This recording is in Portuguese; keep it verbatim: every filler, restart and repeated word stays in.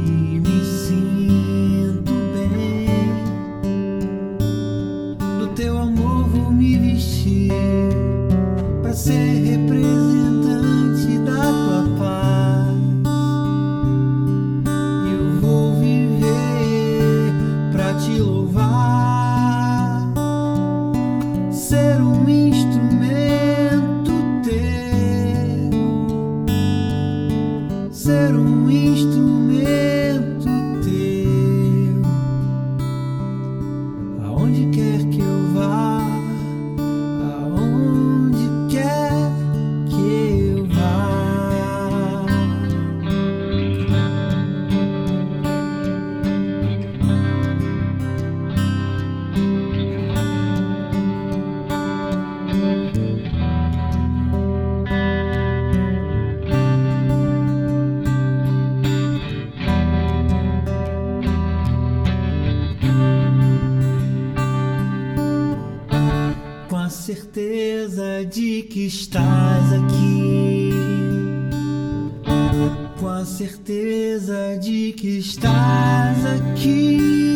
me sinto bem. Do teu amor vou me vestir pra ser representante da tua paz. Eu vou viver pra te louvar, ser um instrumento teu, ser um instrumento teu, aonde quer que eu vá, aonde quer que eu vá. Com a certeza de que estás aqui, com a certeza de que estás aqui.